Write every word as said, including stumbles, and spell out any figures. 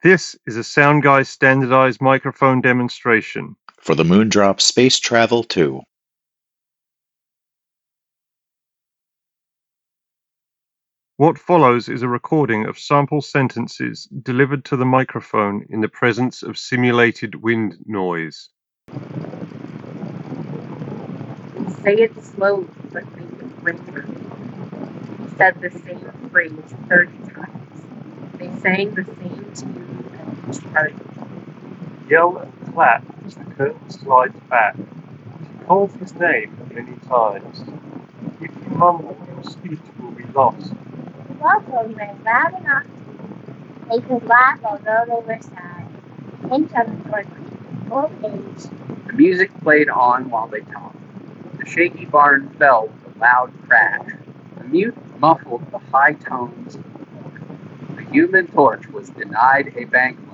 This is a SoundGuy standardized microphone demonstration. For the Moondrop Space Travel two. What follows is a recording of sample sentences delivered to the microphone in the presence of simulated wind noise. Say it slowly, but make it ring. He said the same phrase thirty times. They sang the same tune at each party. Yell and clap as the curtain slides back. She calls his name many times. If you mumble, your speech will be lost. Waffles were loud enough. They could laugh although they were sad. Pinch on the short old age. The music played on while they talked. The shaky barn fell with a loud crash. The mute muffled the high tones of the Human Torch was denied a bank